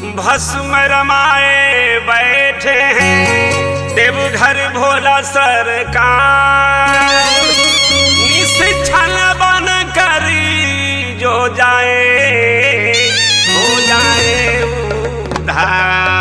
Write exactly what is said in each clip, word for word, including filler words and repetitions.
भस्म रमाए बैठे हैं देवघर भोला सरकार। निश्चल बन करी जो जाए हो जाए उद्धार।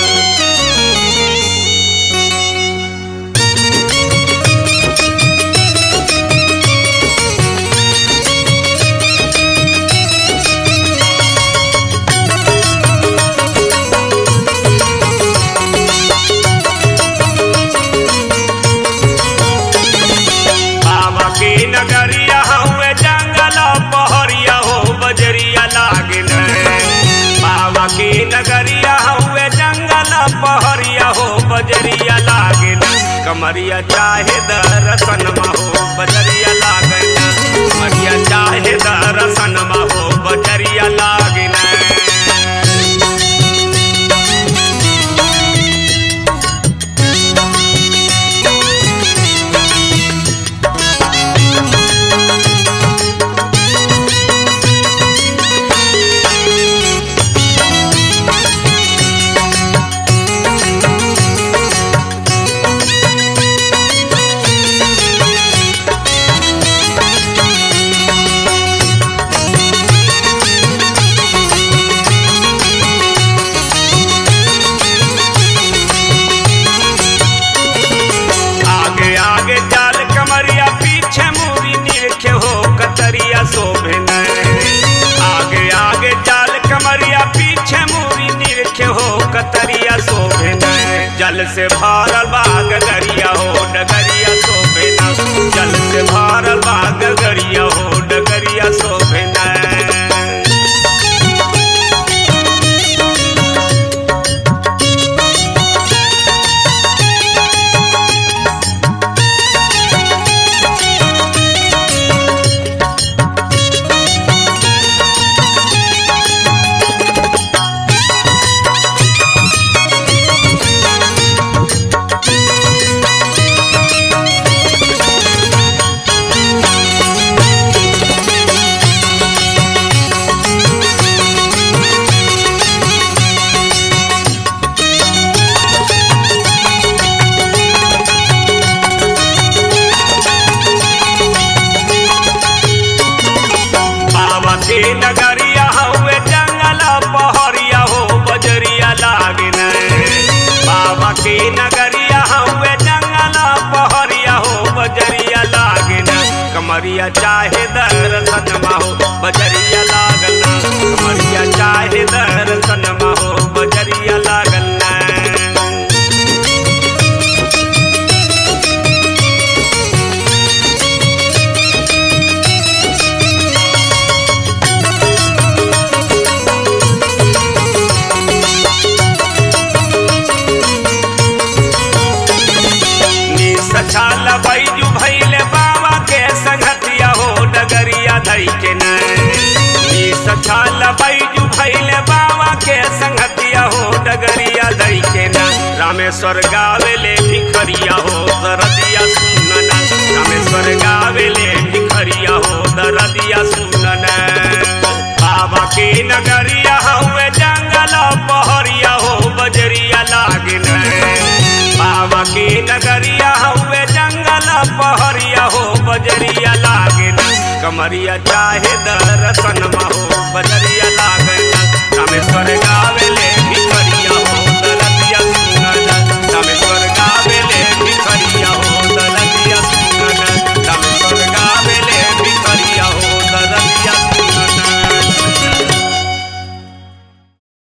नगरिया हुए जंगल पहरिया हो बजरिया लागिन। बाबा की नगरिया हुए जंगल पहरिया हो बजरिया लागिन। कमरिया चाहे दर्शन हो बजरिया लागिन। कमरिया चाहे दर्शन हो बजरिया लागिन। शोभन आगे आगे जाल कमरिया पीछे मूरी निरखे हो कतरिया शोभन। जल से भरल बाग गरिया हो डगरिया शोभन। जल से भरल बाग गरिया हो डगरिया शोभन। नगरिया हुए जंगल पहरिया हो बजरिया लागिन। बाबा की नगरिया हुए जंगल पहरिया हो बजरिया लागिन। कमरिया चाहे दर्शन हो बजरिया लागन। कमरिया चाहे दर्शन हो बजरिया लागन। छाल बैजू भैले बाबा के संगतिया हो डगरिया धई के न। छाल बैजू भैले बाबा के संगतिया हो डगरिया धई के न। रामेश्वर गावेले भिखरिया हो दरदिया सुनन। रामेश्वर गावेले भिखरिया हो दरदिया सुनन। बाबा की नगरिया हुए जंगल पहरिया हो बजरिया लागिन। बाबा की नगरिया हुए जंगल पहरिया हो बजरिया लागिन। कमरिया चाहे दर्शन हो बजरिया लागिन।